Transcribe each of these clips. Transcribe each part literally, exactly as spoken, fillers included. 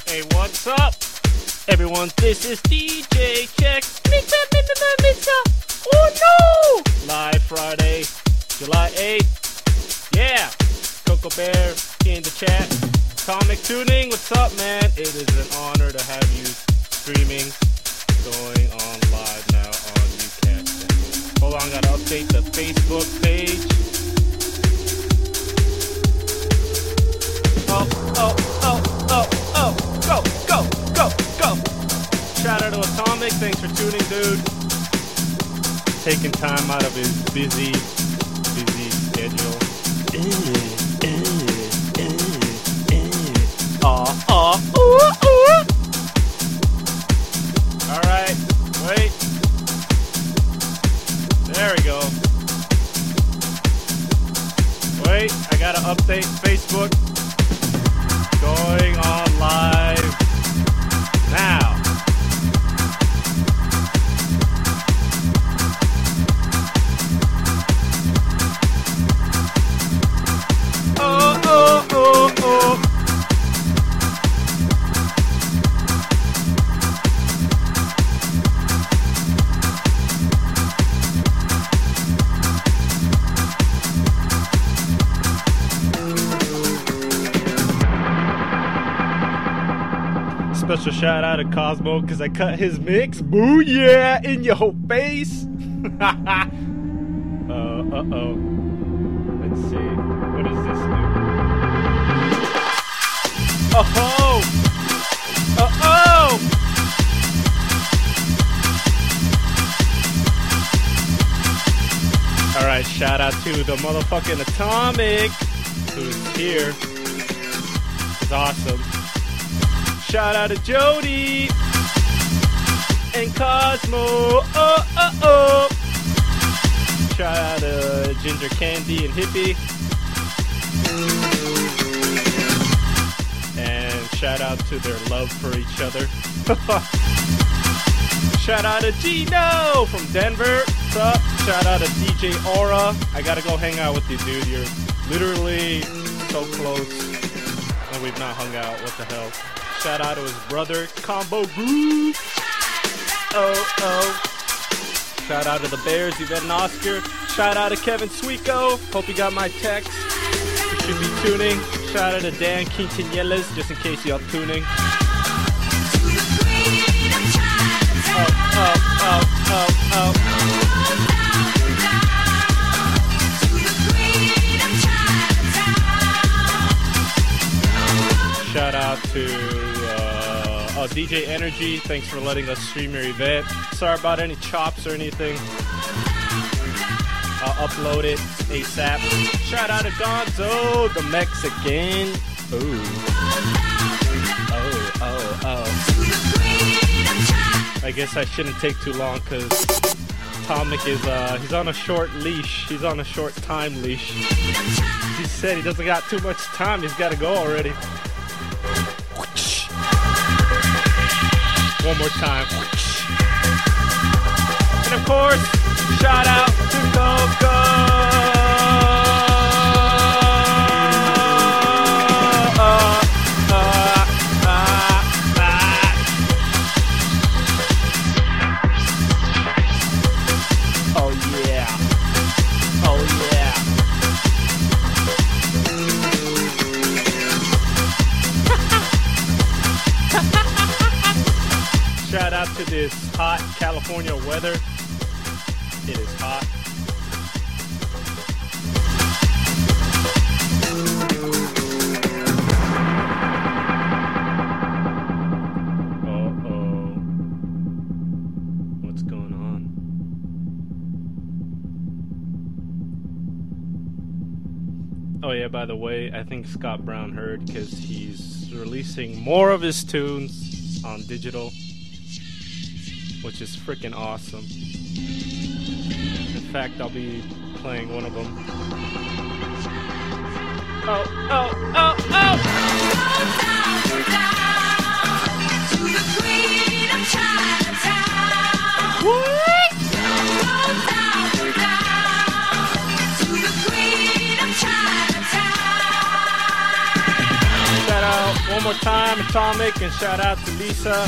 Hey, what's up, everyone? This is D J Check. Oh no! Live Friday, July eighth. Yeah, Coco Bear in the chat. Comic Tuning, what's up, man? It is an honor to have you streaming, going on live now on UCast. Hold on, gotta update the Facebook page. Oh, oh, oh, oh, oh, go, go, go, go. Shout out to Atomic, thanks for tuning, dude. Taking time out of his busy, busy schedule. Aw, aw, ooh, ooh. Alright, wait. There we go. Wait, I gotta update Facebook. Going on live now. Oh, oh, oh, oh. Special shout out to Cosmo because I cut his mix. Boo yeah, in your whole face. uh, uh oh. Let's see. What does this do? Oh ho! Uh oh! Alright, shout out to the motherfucking Atomic who's here. It's awesome. Shout out to Jody and Cosmo. Oh, oh, oh. Shout out to Ginger Candy and Hippie. And shout out to their love for each other. Shout out to Gino from Denver. What's up? Shout out to D J Aura. I gotta go hang out with you, dude. You're literally so close. And we've not hung out. What the hell? Shout out to his brother, Combo Groove. Oh, oh. Shout out to the Bears, Yvette and Oscar. Shout out to Kevin Sweeko. Hope you got my text. You should be tuning. Shout out to Dan Quintanelas, just in case y'all tuning. Oh, oh, oh, oh, oh. Shout out to uh, oh, D J Energy. Thanks for letting us stream your event. Sorry about any chops or anything. I'll upload it ASAP. Shout out to Gonzo, the Mexican. Ooh. Oh, oh, oh. I guess I shouldn't take too long because Atomic is, uh, he's on a short leash. He's on a short time leash. He said he doesn't got too much time. He's got to go already. One more time. And of course, shout out to Coco. Uh, uh, uh, uh. Oh yeah. Oh yeah. Shout out to this hot California weather. It is hot. Uh-oh. What's going on? Oh yeah, by the way, I think Scott Brown heard because he's releasing more of his tunes on digital, which is freaking awesome. In fact, I'll be playing one of them. Oh, oh, oh, oh! What? Shout out one more time, Atomic, and shout out to Lisa,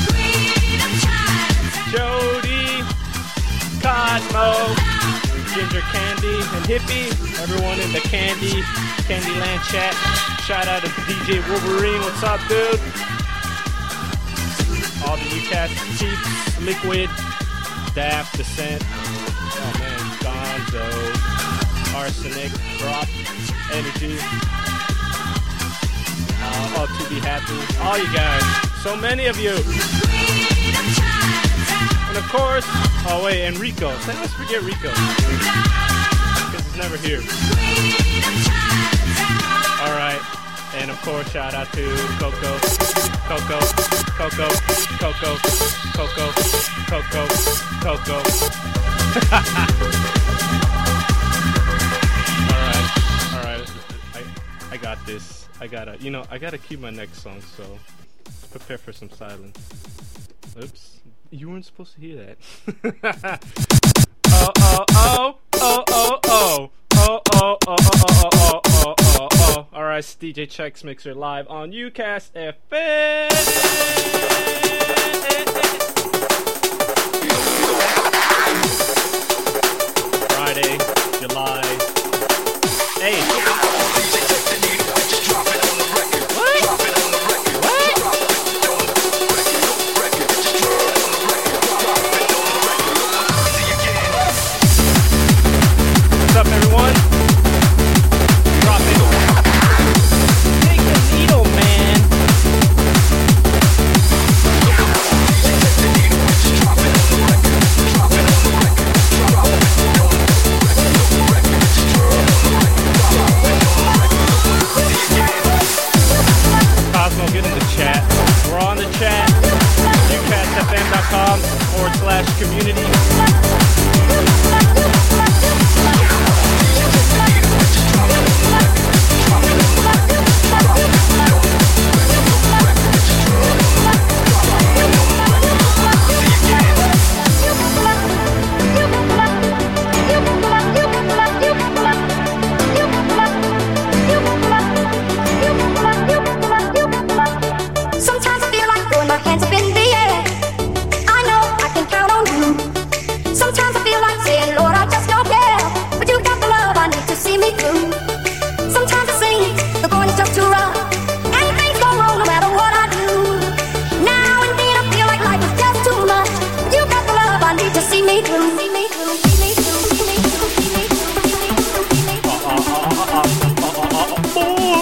Jody, Cosmo, Ginger Candy, and Hippie. Everyone in the Candy, Candyland chat. Shout out to D J Wolverine. What's up, dude? All the U C A S Chiefs, Liquid, Daft, Descent. Oh man, Gonzo, Arsenic, Drop, Energy. Uh, all to be happy. All you guys. So many of you. And of course, oh wait, and Rico. Let's forget Rico. Because he's never here. Alright. And of course, shout out to Coco. Coco. Coco. Coco. Coco. Coco. Coco. Alright. Alright. I I got this. I gotta, you know, I gotta cue my next song, so prepare for some silence. Oops. You weren't supposed to hear that. Oh, oh, oh, oh, oh, oh. Oh, oh, oh, oh, oh, oh, oh, oh, oh. Alright, it's D J Chex Mixer live on U C A S F M. Friday, July eighth. What's up, everyone? Drop it. Take the needle, man. Cosmo, get in the chat. We're on the chat. U C A S F M dot com forward slash community. Sometimes I feel like throwing my hands up in the air. I know I can count on you. Sometimes I feel like saying, Lord, I just don't care. But you got the love I need to see me through. Sometimes it seems the going is just too rough, and things go wrong no matter what I do. Now and then I feel like life is just too much. But you got the love I need to see me through. See me through, see me through, see me through, see me through, see me through, see me through.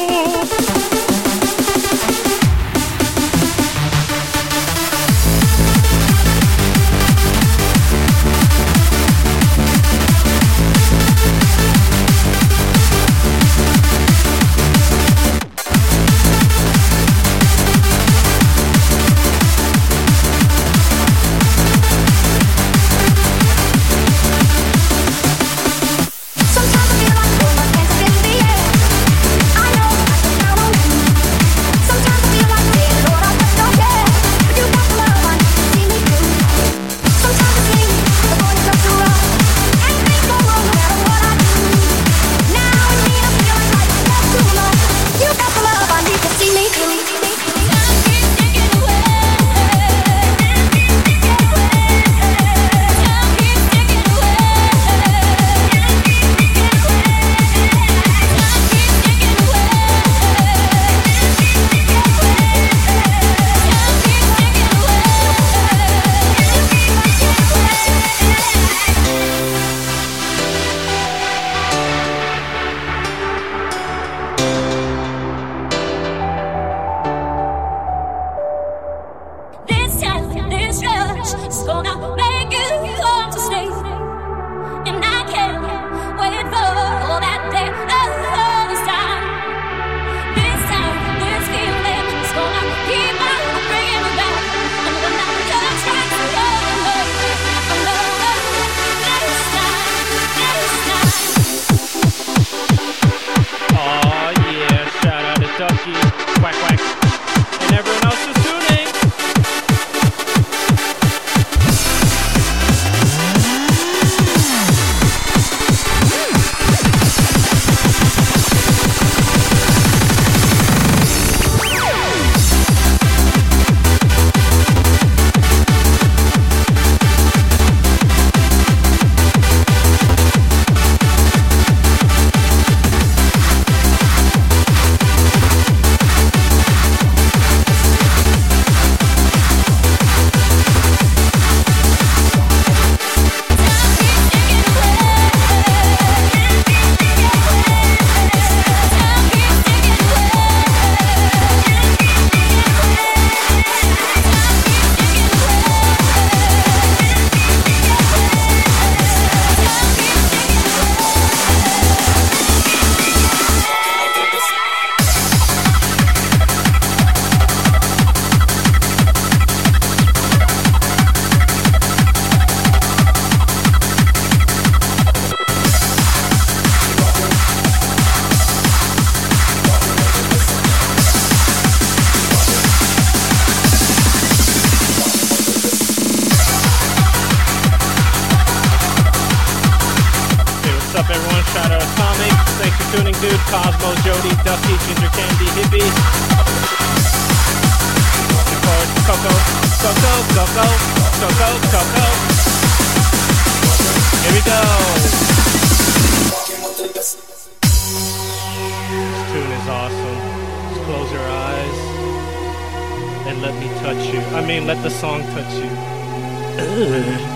dude, Cosmo, Jody, Ducky, Ginger Candy, Hippie. Coco, Coco, Coco, Coco, Coco. Here we go. This tune is awesome. Just close your eyes and let me touch you. I mean, let the song touch you. Ugh.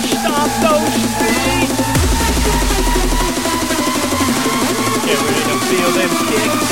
stomp those feet. Get ready to feel them kicks.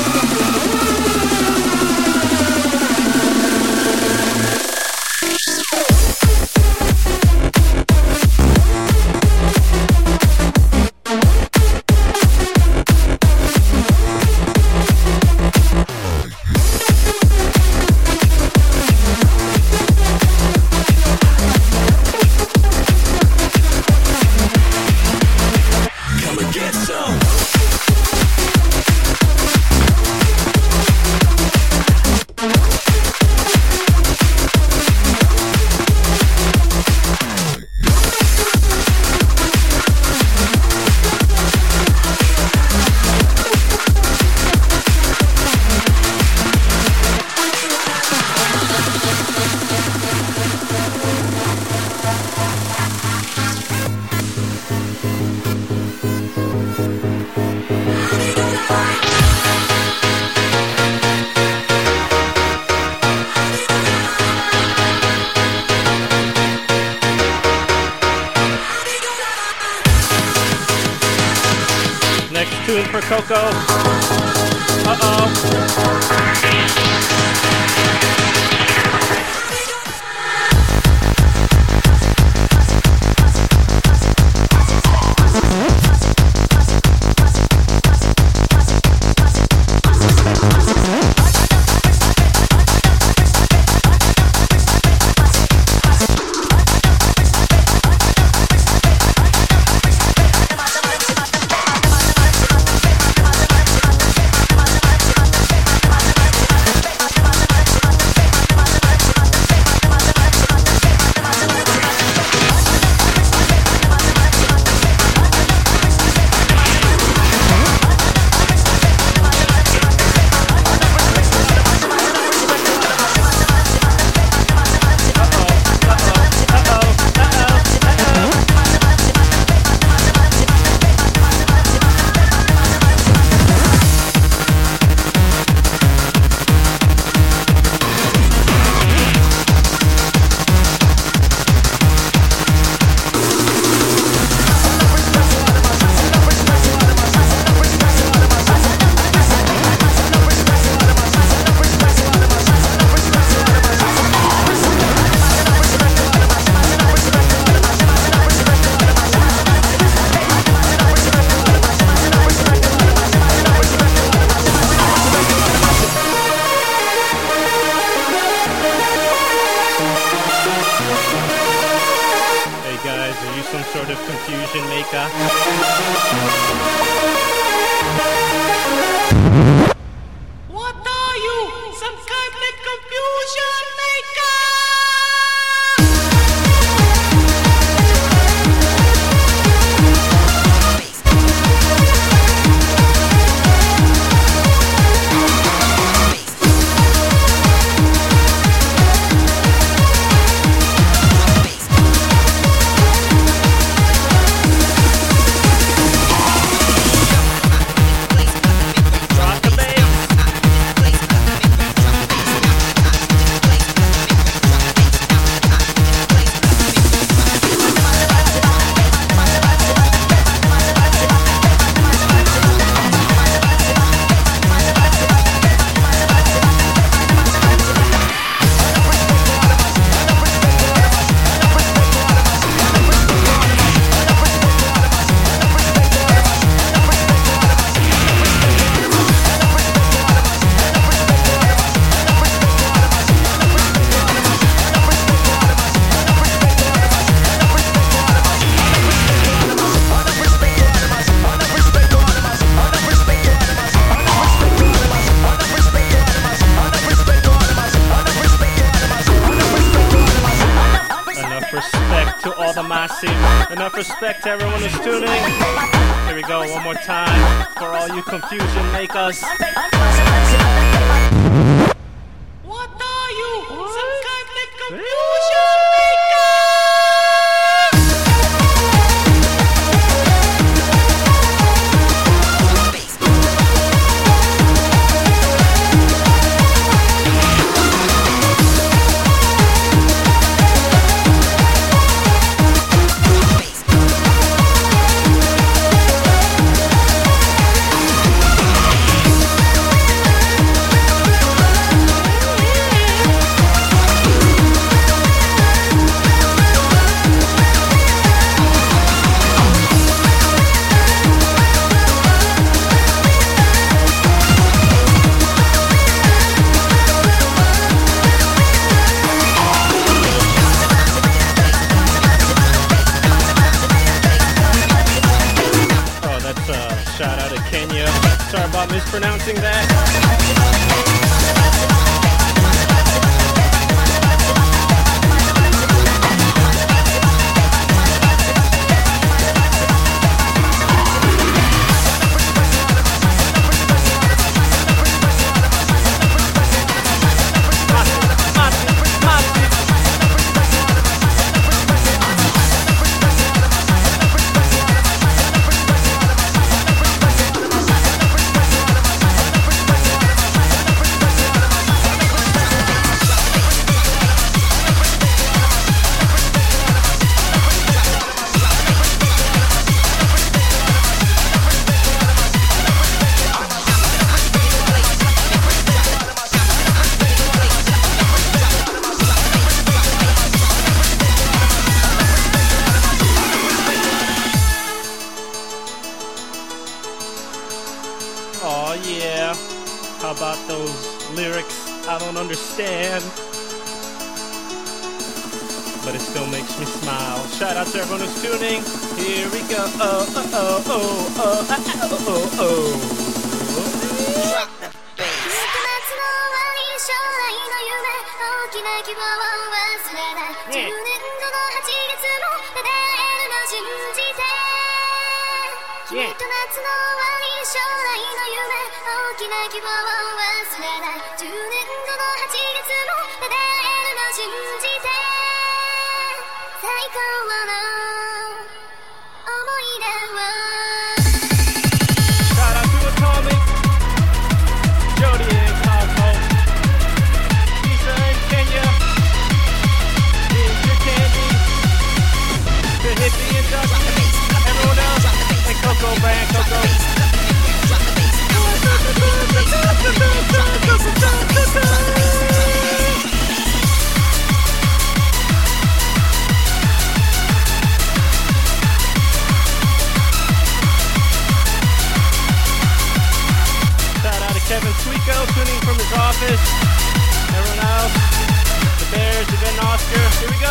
Tune for Coco. Uh-oh. Confusion maker. What are you? Some kind of confusion maker? Enough respect to everyone who's tuning. Here we go, one more time for all you confusion makers. What are you? Some kind of confusion maker? about mispronouncing that. Understand, but it still makes me smile. Shout out to everyone who's tuning. Here we go. Oh, oh, oh, oh, oh, oh, oh, oh. Drop the bass. Yeah. Yeah. Shout out to Atomic, Jody and Cosmo, Lisa and Kenya, Ginger Candy, the Hippie and Doug, everyone else, and Coco Band, Coco. Kevin Sweeko tuning from his office. Everyone else, the Bears, Yvette and Oscar. Here we go.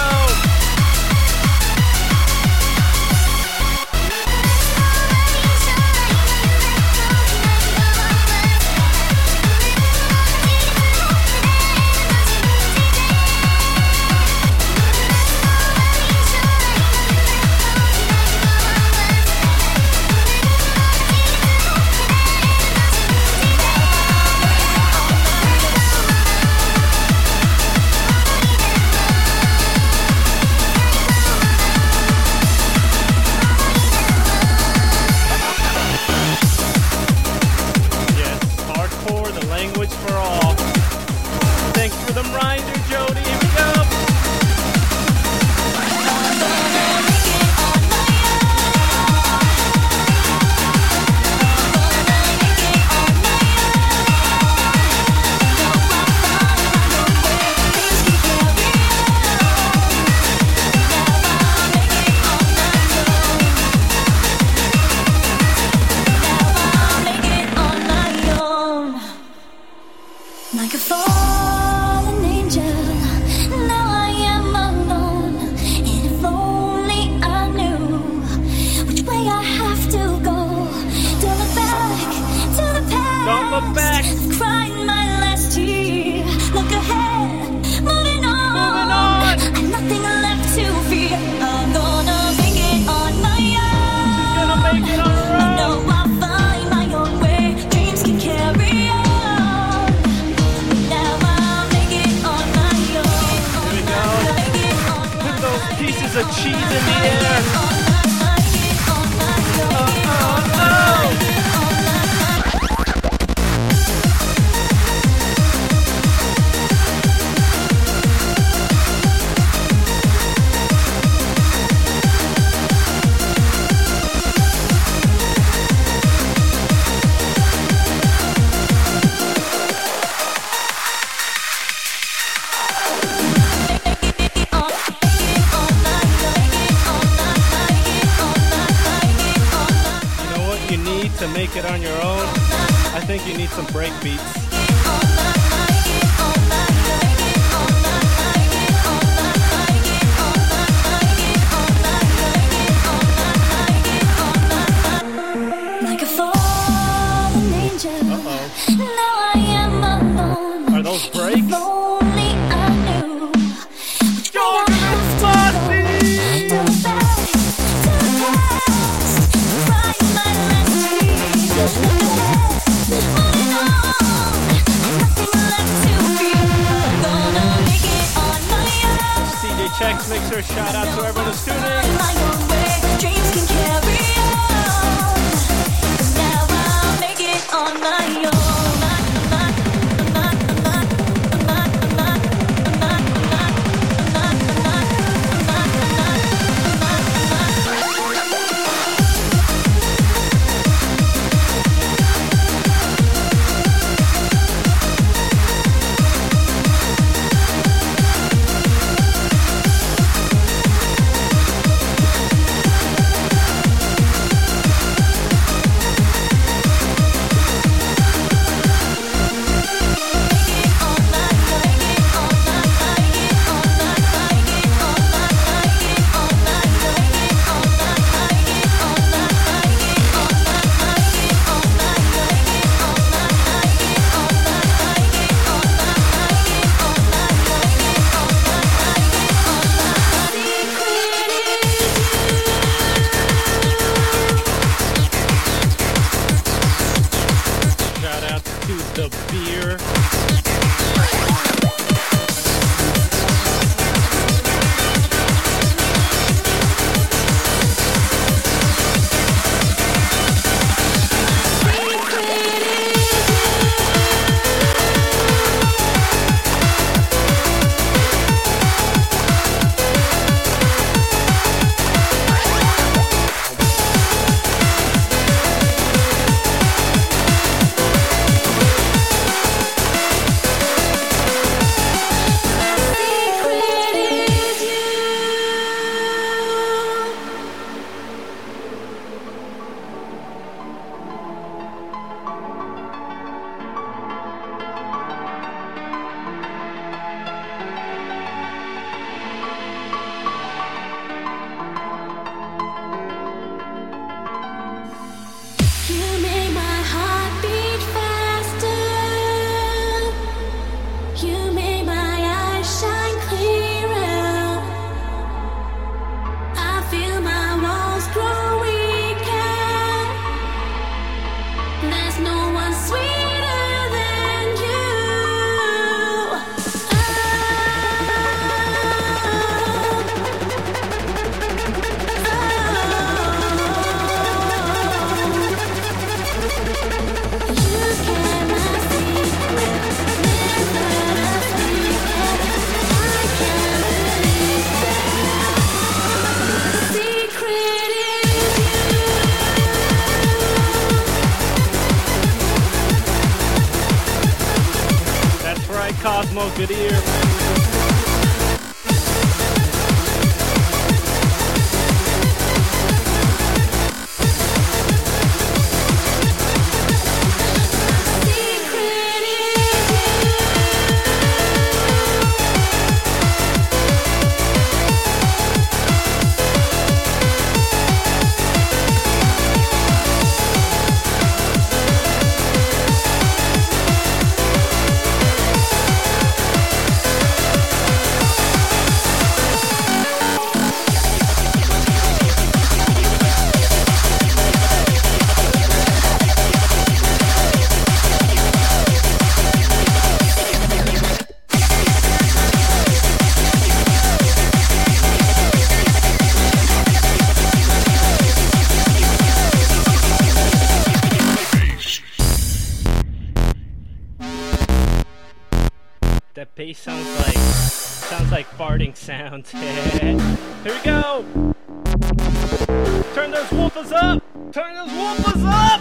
Pieces of cheese in the air. Oh, oh, oh. To make it on your own, I think you need some break beats. Like a fallen angel. this mixer. Shout out to everyone who's tuning. Dreams can carry on. Now I'll make it on my own. Cosmo, good ear. Bass sounds like sounds like farting sounds. Here we go. Turn those woofers up. Turn those woofers up.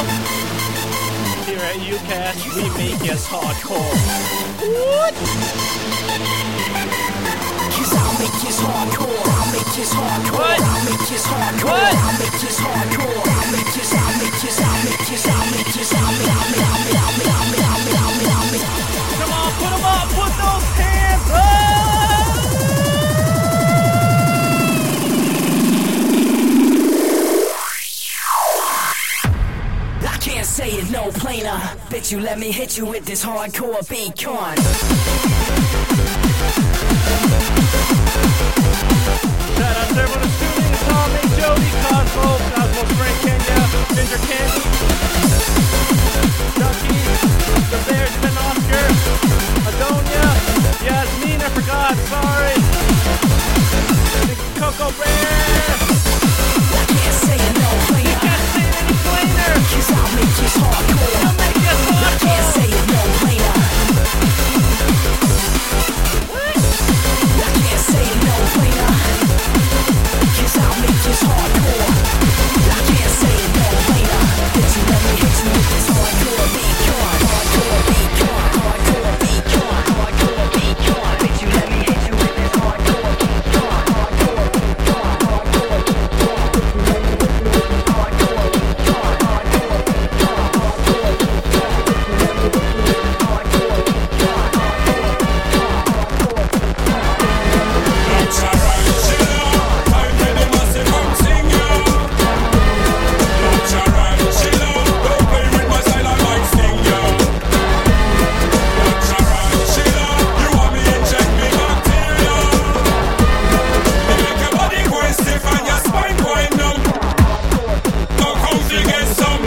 Here at UCAST, we make it hardcore. What? Cause I'll make this hardcore, I'll make this hardcore, What? I'll make this hardcore, What? I'll make this hardcore, I'll make this, I'll make this, I'll make this, I'll make this, I'll make, I'll make, I'll make, I'll make, I'll make, I'll make, I'll make, I'll make. Come on, put them up, put those hands up! I can't say it no plainer. Bet you let me hit you with this hardcore beat, con. Shout out to everyone who's tuning in. Tommy, Jody, Cosmo, Cosmo, Frank, Kenya, Ginger Candy, Ducky, the Bears, Ben Oscar, Adonia, Yasmin, I forgot, sorry. Coco Bear. I can't say it no plainer. Can't say it any plainer. Cause I'll make this hardcore. I'll make this I can't hardcore. say it no plainer. What? I can't say it no plainer. Cause I'll make this hardcore. I can't say it no plainer. Bet you let me hit you with this hardcore beat, con. Hardcore beat, con. Hardcore beat, con. Hardcore beat, con. Bet you let me hit you with this hardcore beat, con. Hardcore beat, con. Hardcore beat, con. Hardcore beat, con. Hardcore beat, con. Hardcore beat, con. Hardcore beat, con. It's alright, chill out. I'm ready, massive, I'm singing. It's alright, chill out. Don't play with my style, I might sting you. It's alright, chill out. You want me inject me bacteria? You make your body go stiff and your spine going numb. Now come to get some.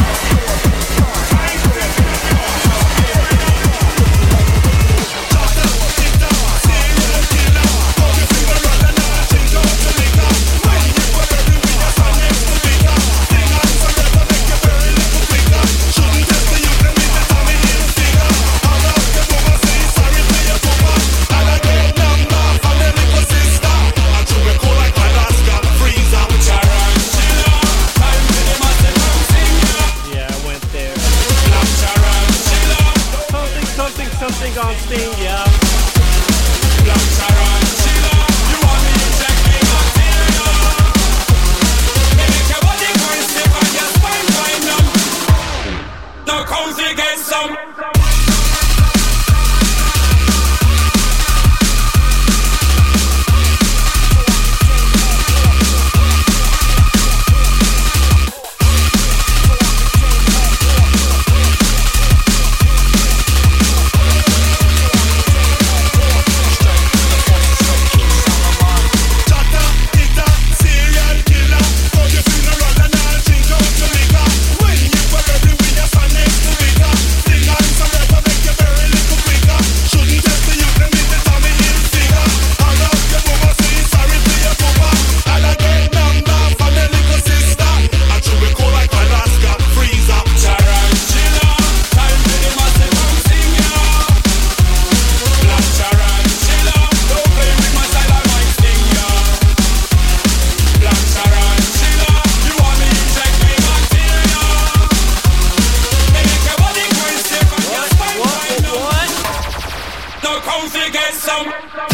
Yeah, I went there. Something, something, something on Sting, yeah. Now come to get some. Now come to get some.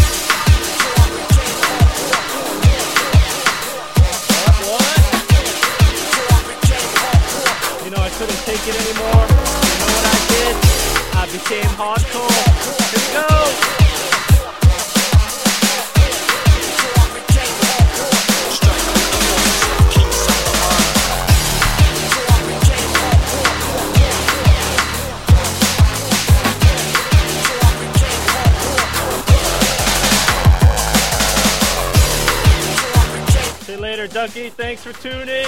You know, I couldn't take it anymore. You know what I did? I became hardcore. Here we go. See you later, Ducky. Thanks for tuning.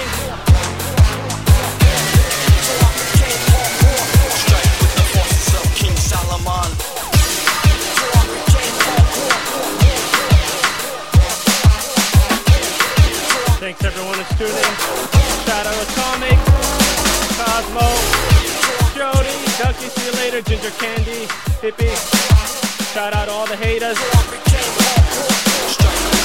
Thanks everyone who's tuning. Shout out Atomic, Cosmo, Jody, Ducky, see you later, Ginger Candy, Hippie. Shout out all the haters.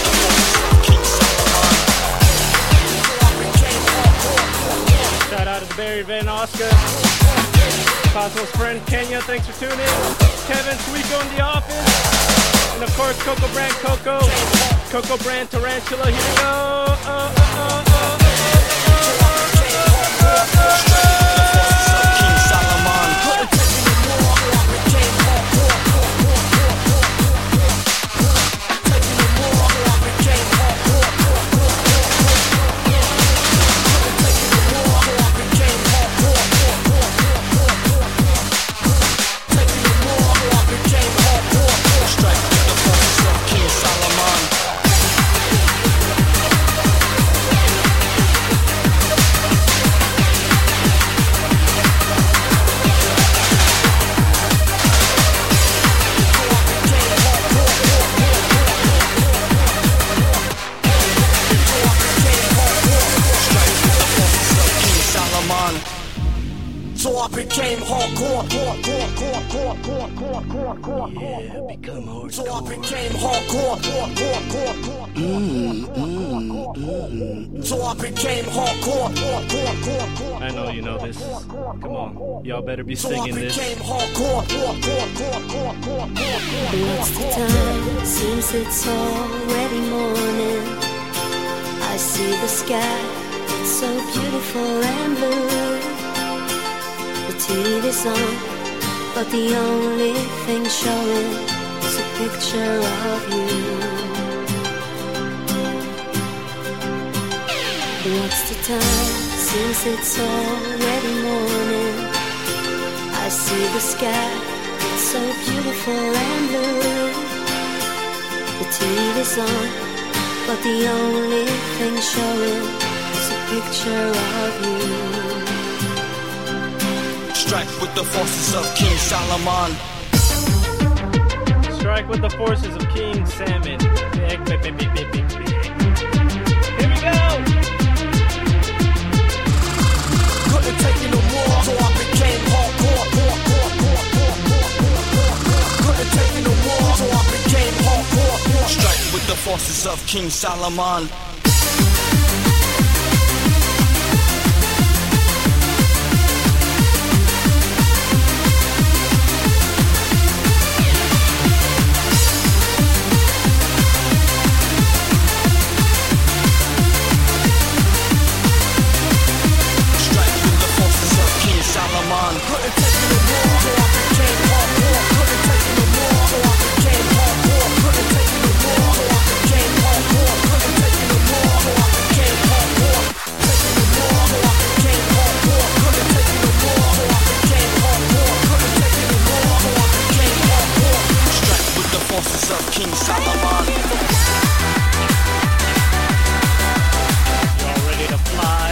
Shout out to the Barry Van Oscar. Cosmo's friend Kenya, thanks for tuning in. Kevin Sweeko in the office. And of course, Coco Brand Coco. Coco Brand Tarantula, here we go. Uh, uh, uh, uh, So I became hardcore. Yeah, become hardcore. So I became hardcore. Mm, mm, mm. So I became hardcore. I know you know this. Come on, y'all better be So I singing this. became hardcore. What's the time? Seems it's already morning. I see the sky, it's so beautiful and blue. The T V's on, but the only thing showing is a picture of you. What's the time? Seems it's already morning. I see the sky, it's so beautiful and blue. The T V's on, but the only thing showing is a picture of you. Strike with the forces of King Solomon. Strike with the forces of King Salmon. Big, big, big, big, big, big, big. Here we go! Couldn't take it no more, so I became hardcore. Couldn't take it no more, so I became hardcore. Strike with the forces of King Solomon. Couldn't take it no more, so I became hardcore. Couldn't take it no more, so I became hardcore. Couldn't take it no more, so I became hardcore. Couldn't take it no more, so I became hardcore. Take it no more, so I became hardcore. Couldn't take it no more, so I became hardcore. Couldn't take it no more, so I became hardcore. Strike with the forces of King Solomon. Y'all ready to fly?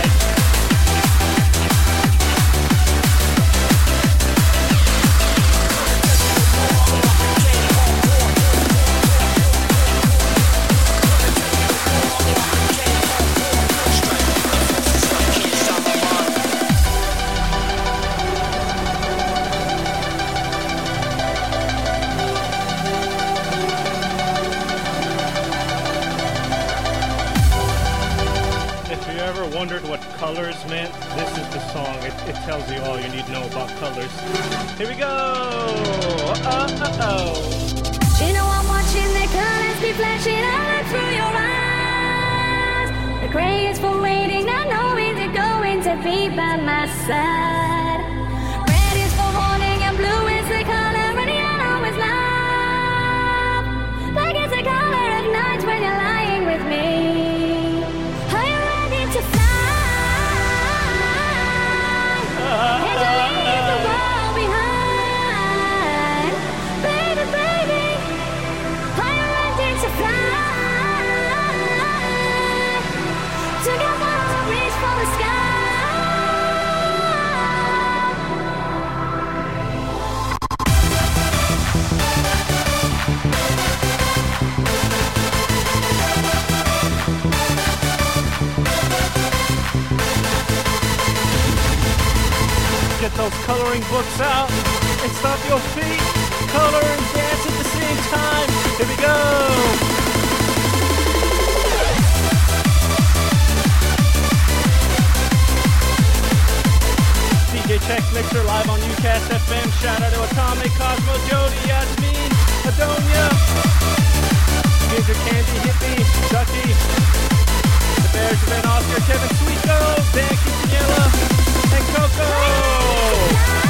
Wondered what colors meant, this is the song. It, it tells you all you need to know about colors. Here we go! Uh-oh! You know I'm watching the colors be flashing out through your eyes. The gray is for waiting, not knowing they're going to be by my side. Red is for warning and blue is the color and yellow is love. Black is the color of night when you're lying with me. Are you ready to fly? And to leave the world behind. Baby, baby, are you ready to fly? Together we'll reach for the sky. Get those coloring books out and stop your feet. Color and dance at the same time. Here we go. Mixer live on UCast F M. Shout out to Atomic, Cosmo, Jody, Yasmin, Adonia, Ginger Candy, Hippie, Ducky, The Bears, Ben Oscar, Kevin Sweetgo, Dan Quintanilla, and Coco.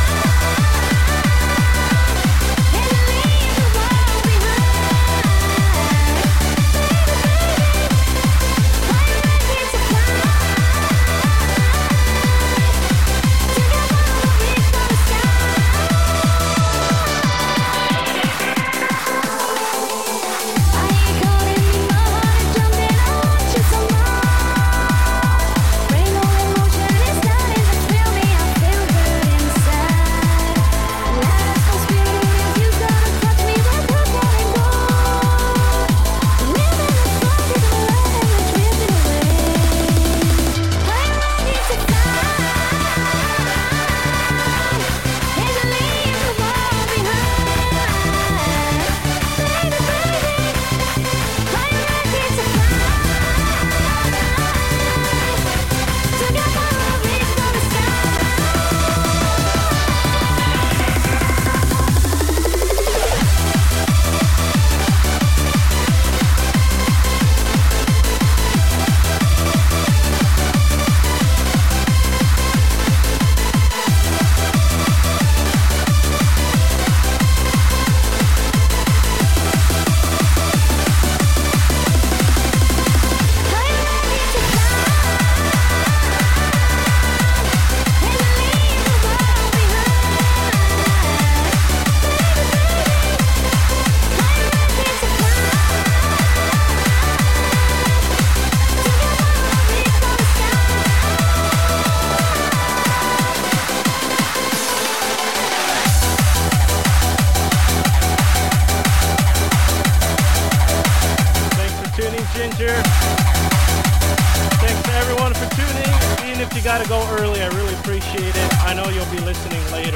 Gotta go early. I really appreciate it. I know you'll be listening later.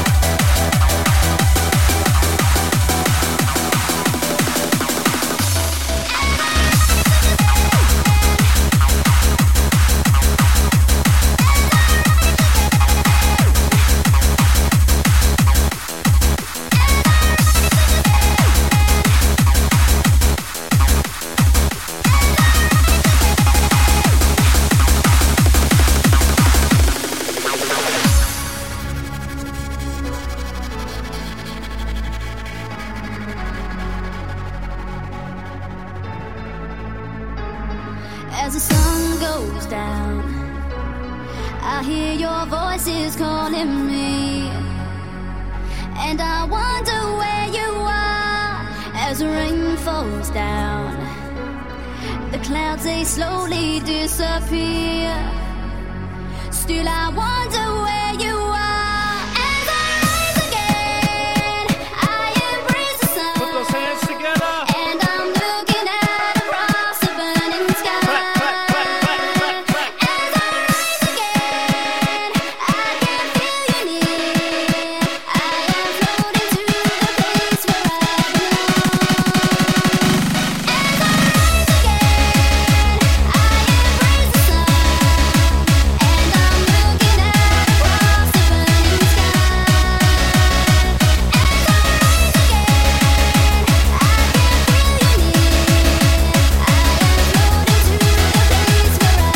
As the sun goes down, I hear your voices calling me, and I wonder where you are. As the rain falls down, the clouds they slowly disappear. Still I wonder where you are. As I rise again, I embrace the sun. Put those hands together. And I'm looking out across the burning sky. Clap, clap, clap, clap, clap, clap. As I rise again, I can feel you near. I am floating to the place where I belong. As I rise again, I embrace the sun. And I'm looking out across the burning sky. As I rise again, I can feel you near. I am floating to the place where I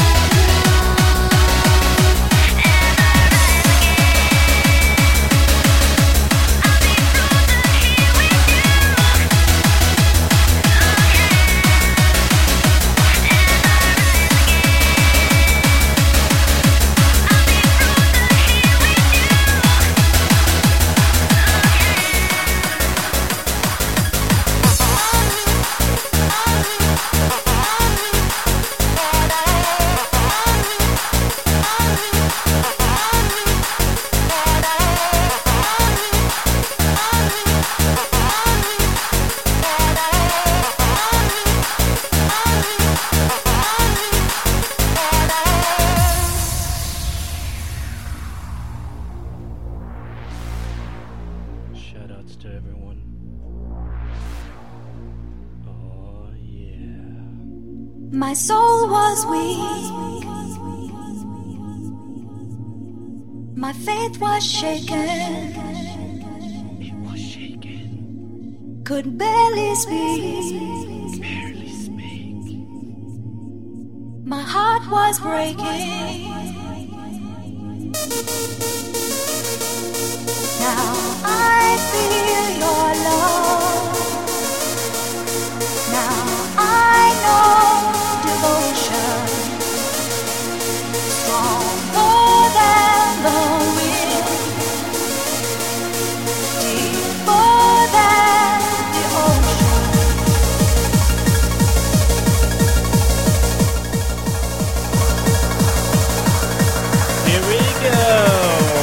Shoutouts to everyone. Oh yeah. My soul was weak. My faith was shaken, It was shaken. could barely speak. Barely speak. My heart was breaking. Now I feel your love. Now I know devotion, stronger than the wind, deeper than the ocean. Here we go.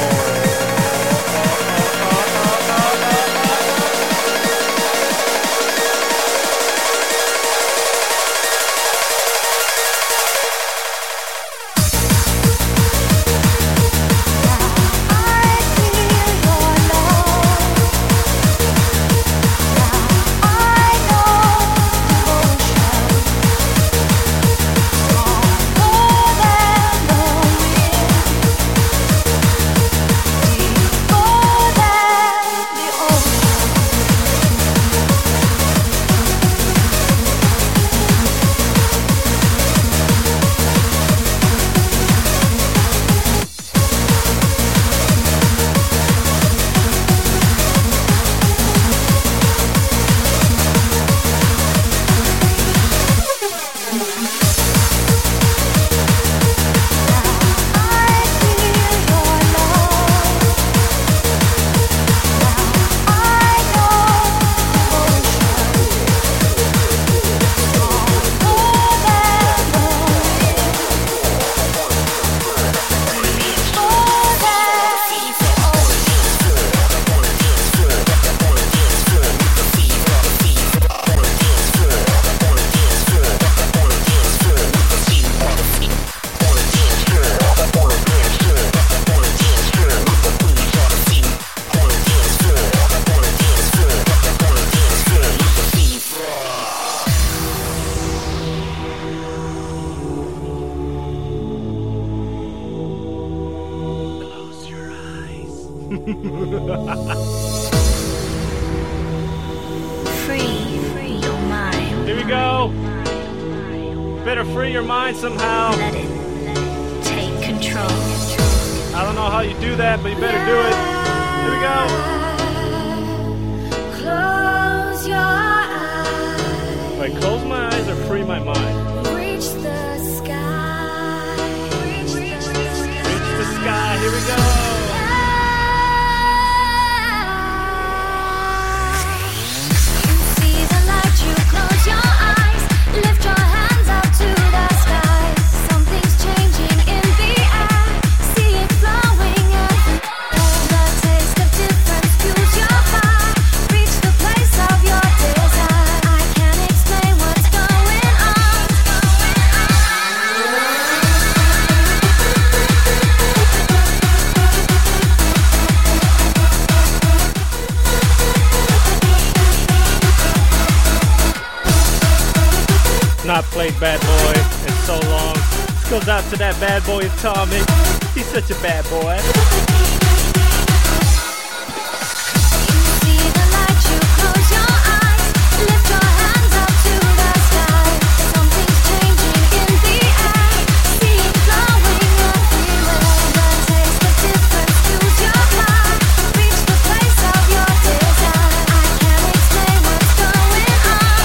Free, free your mind. Here we go. Better free your mind somehow. Let it, let it take control. I don't know how you do that, but you better do it. Here we go. Close your eyes. Wait, close my eyes or free my mind? Reach the sky. Reach the Reach the sky. Here we go. You see the light, you close your eyes. Lift your hands up to the sky. Something's changing in the air. See it flowing everywhere. The taste of difference fuels your heart. Reach the place of your desire. I can't explain what's going on. Not played Bad Boy in so long. This goes out to that bad boy Atomic. He's such a bad boy. See the light, you close your eyes. Lift your hands up to the sky. Something's changing in the air. See it flowing everywhere. The taste of difference fuels your heart. Reach the place of your desire. I can't explain what's going on.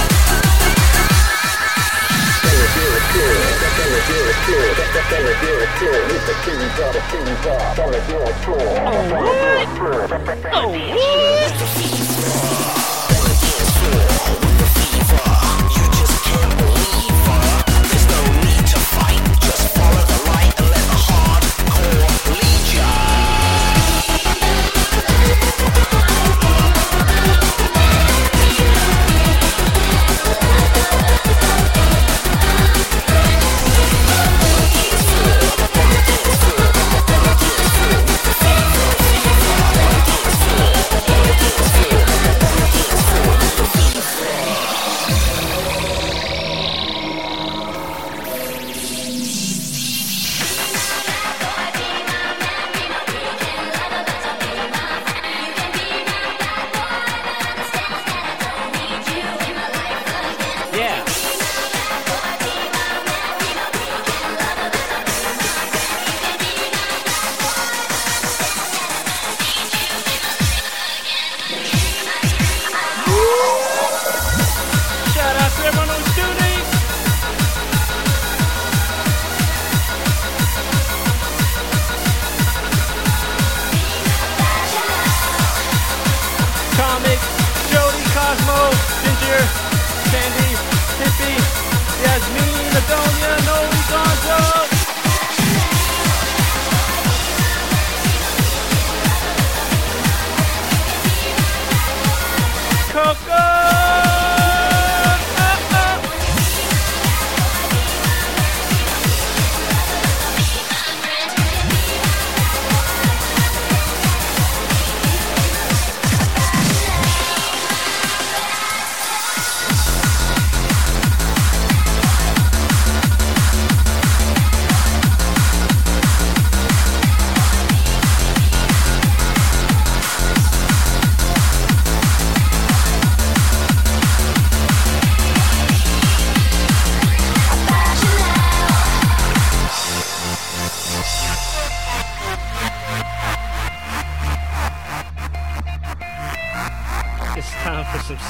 Dance floor.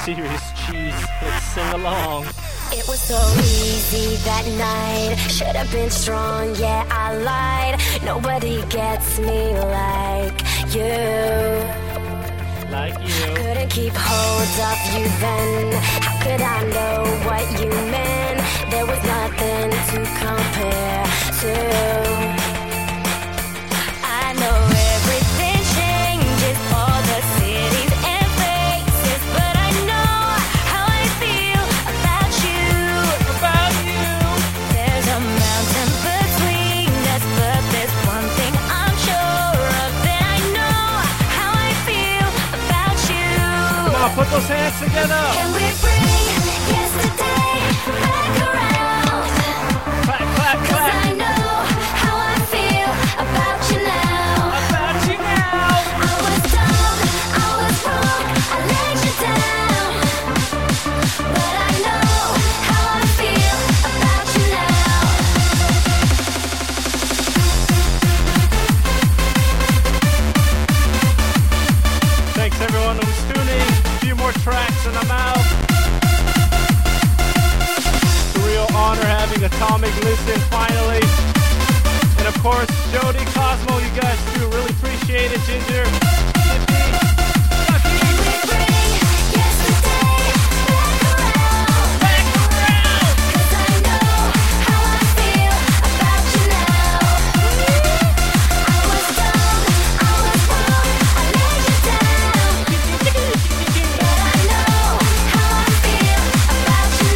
serious cheese. Let's sing along. It was so easy that night. Should have been strong, yeah, I lied. Nobody gets me like you. Like you. Couldn't keep hold of you then. How could I know what you meant? There was nothing to compare to. I know everything changes, all the cities and faces, but I know how I feel about you. About you. There's a mountain between us, but there's one thing I'm sure of, that I know how I feel about you. Come on, put those hands together. Can we bring yesterday back around? Clap, clap, 'Cause clap. I know how I feel about you now. About you now. I was dumb, I was wrong, I let you down. But I know how I feel about you now. Thanks everyone who's tuning. A few more tracks and I'm out. It's a real honor having Atomic listen finally. And of course, Jody, Cosmo, you guys too. Really appreciate it. Ginger, Tiffy, Lucky. Can we bring yesterday back around? Back around. 'Cause I know how I feel about you now. I was dumb, I was wrong, I let you down. But I know how I feel about you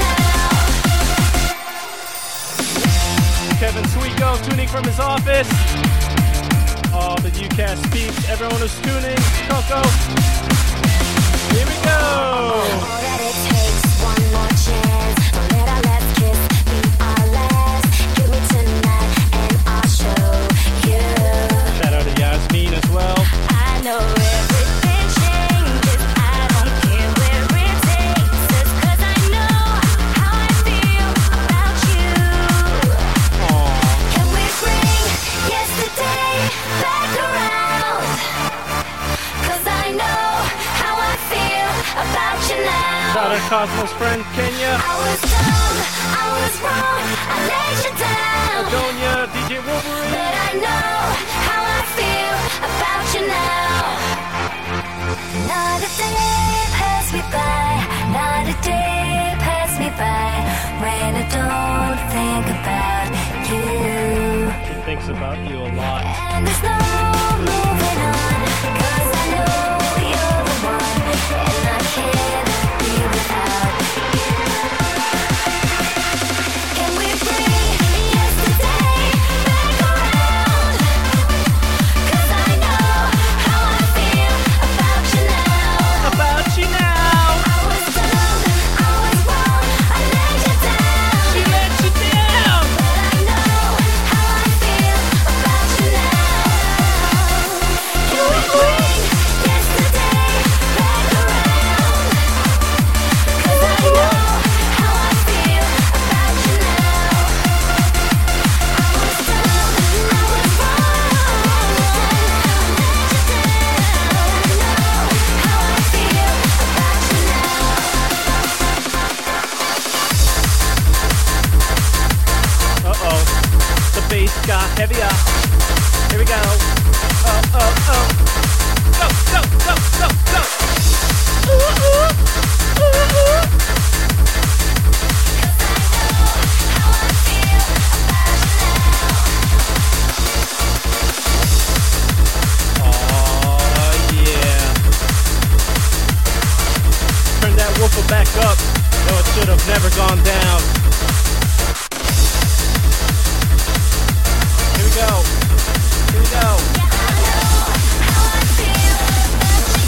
now. Kevin Sweetgo tuning from his office. All the UCast peeps, everyone who's tuning. Coco. Here we go. All that it takes, one more chance. Don't let our last kiss be our last. Give me tonight and I'll show you. Shout out to Yasmin as well. I know everything changes. I don't care where it takes us, 'cause I know how I feel about you. Aww. Can we bring yesterday back around? 'Cause I know how I feel about you now. Shout out to Cosmo's friend Kenya. I was dumb, I was wrong, I let you down. Adonia, D J Wolverine. But I know how I feel about you now. Not a day pass me by, not a day pass me by, when I don't think about you. He thinks about you a lot. And there's no moving on, 'cause I know you're the one, and I can't be without you. Can we bring yesterday back around? 'Cause I know how I feel about you now. About you now. I was dumb, I was wrong, I let you down. She let you down. But I know how I feel about you now. Can we bring yesterday back around? 'Cause I know how I feel about you now. I was dumb, I was wrong, I let you down. I know how I feel about you now. Uh-oh. The bass got heavier. Here we go. Oh, oh, oh. Go, go, go, go, go. Ooh, ooh. Ooh, ooh. How I feel about you now. Oh, yeah. Turn that woofer back up. No, it should have never gone down. Here we go. Here we go. How I feel about you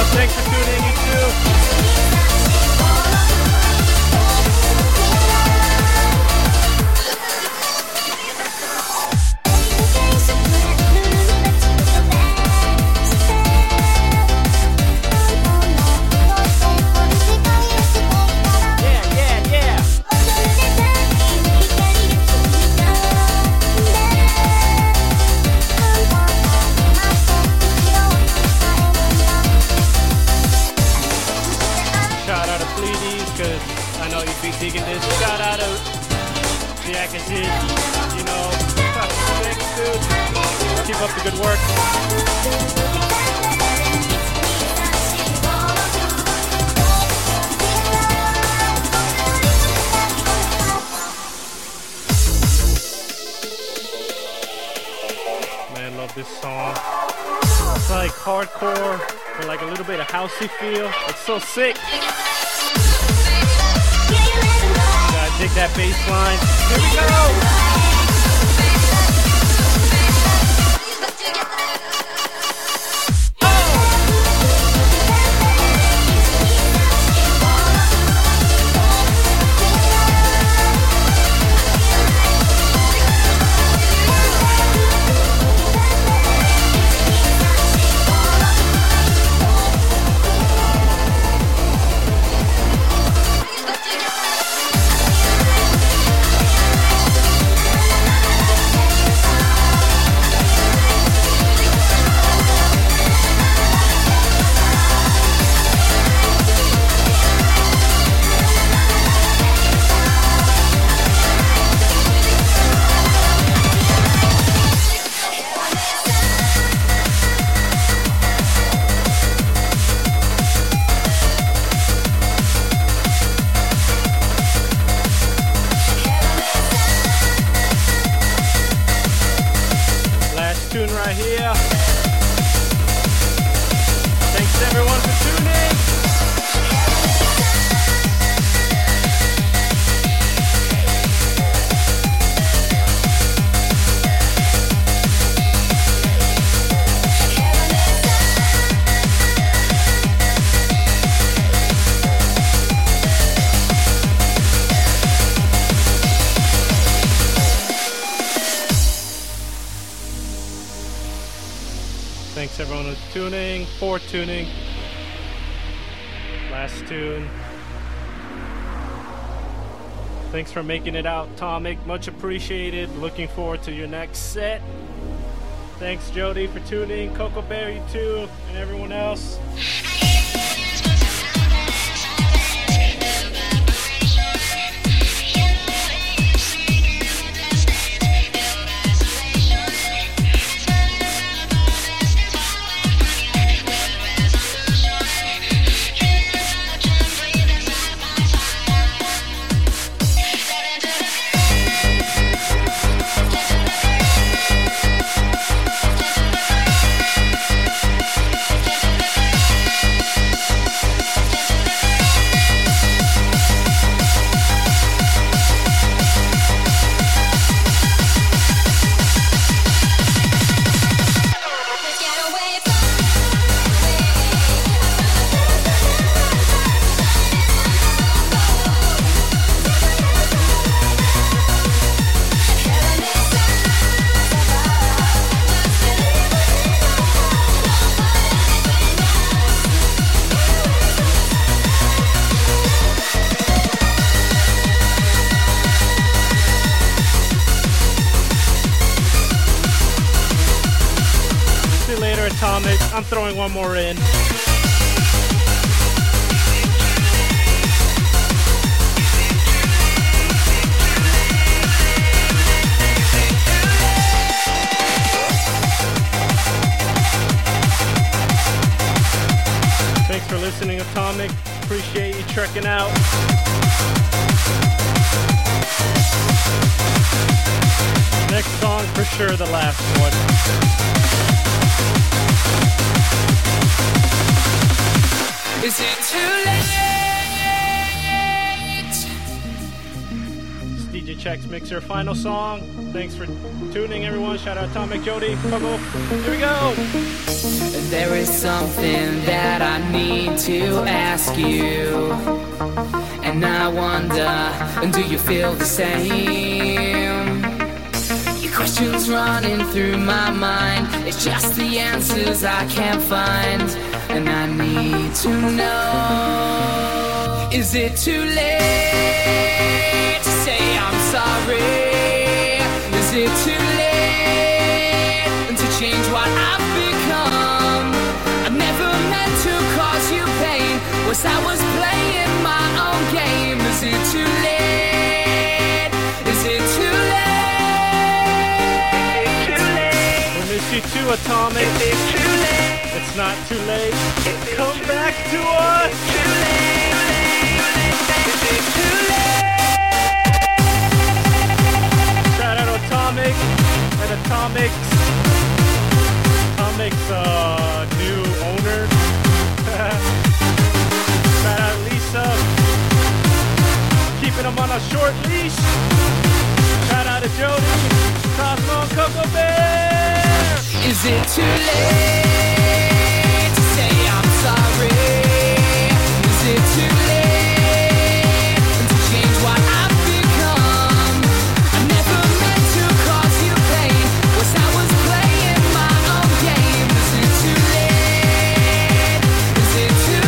Thanks for tuning in, you too. Yeah, yeah, yeah. Shout out to Fleeties, cause I know you'd be digging this. Shout out to the Akashid, you know, fucking sick, dude. Keep up the good work. Man, love this song. It's like hardcore with like a little bit of housey feel. It's so sick. Gotta dig that bass line. Here we go. Last tune right here. Thanks everyone for tuning. Thanks everyone who's tuning, for tuning. Last tune. Thanks for making it out, Tomic. Much appreciated. Looking forward to your next set. Thanks, Jody, for tuning. Coco Berry, too, and everyone else. Atomic. I'm throwing one more in. Thanks for listening, Atomic. Appreciate you trekking out. Next song, for sure the last one. Is it too late? D J Check's Mixer final song. Thanks for tuning, everyone. Shout out Atomic, Jody, Coco. Here we go. There is something that I need to ask you, and I wonder, do you feel the same? Your questions running through my mind, it's just the answers I can't find, and I need to know. Is it too late to say I'm sorry? Is it too late to change what I've become? I never meant to cause you pain, was I was playing my own game. Is it too late? Is it too late? Is it too late? We miss you too, Atomic. Is it too late? It's not too late. Is it Come too back late? to us. Too late? Is it too late? Shout out Atomic and Atomic's Atomic's uh, new owner. Shout out Lisa, keeping him on a short leash. Shout out to Jody, Cosmo, and Coco Bear. Is it too late to say I'm sorry? Is it too late to change what I've become? I never meant to cause you pain, was I was playing my own game. Is it too late? Is it too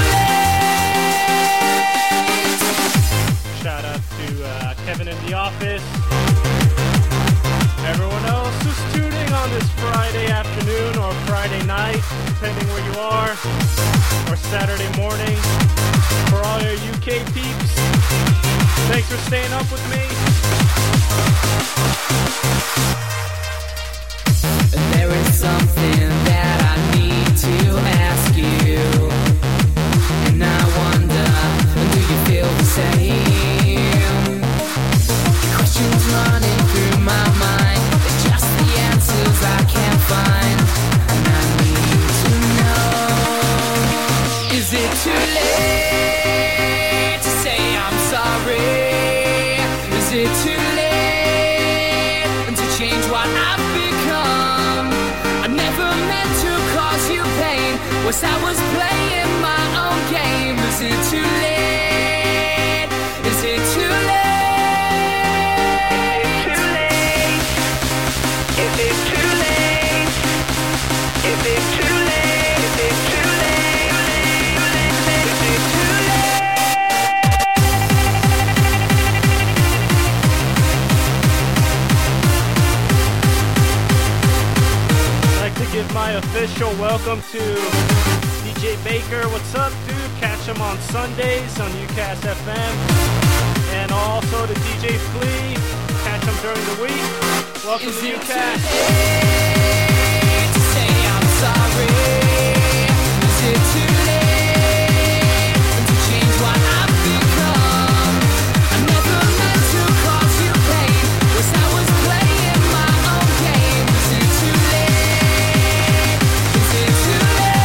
late? Shout out to uh, Kevin in the office. Everyone else who's tuning on this Friday afternoon or Friday night, depending where you are, or Saturday morning. For all your U K peeps, thanks for staying up with me. There is something that I need to ask you, and I wonder, do you feel the same? Questions running through my mind, it's just the answers I can't find, and I need to know. Is it too late to say I'm sorry? Is it too late to change what I've become? I never meant to cause you pain, was I was playing my own game. Is it too late? Is it too late? Is it too late? Is it too late? Is it too late? Is it too late? I'd like to give my official welcome to D J Baker. What's up, dude? Catch him on Sundays on U C A S F M. And also to D J Flea. Catch him during the week. Welcome Is to it U C too A S. late to say I'm sorry? Is it too late to change what I've become? I never meant to cause you pain, was I was playing my own game. Is it too late? Is it too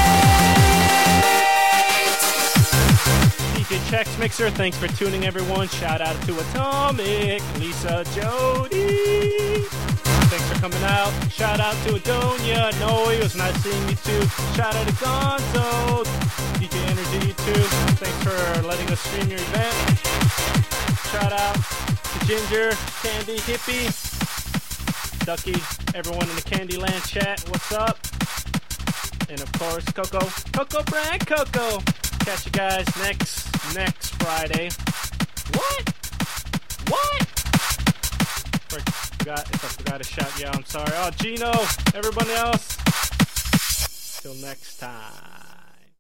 late? D J Check's Mixer, thanks for tuning, everyone. Shout out to Atomic, Lisa, Jody. Thanks for coming out. Shout out to Adonia, Noe, it was nice seeing you too. Shout out to Gonzo, D J Energy too. Thanks for letting us stream your event. Shout out to Ginger, Candy, Hippie, Ducky, everyone in the Candyland chat. What's up? And of course, Coco, Coco Brand, Coco. Catch you guys next next Friday. What? What? Forgot if I forgot to shout you out, I'm sorry. Oh, Gino, everyone else. Till next time.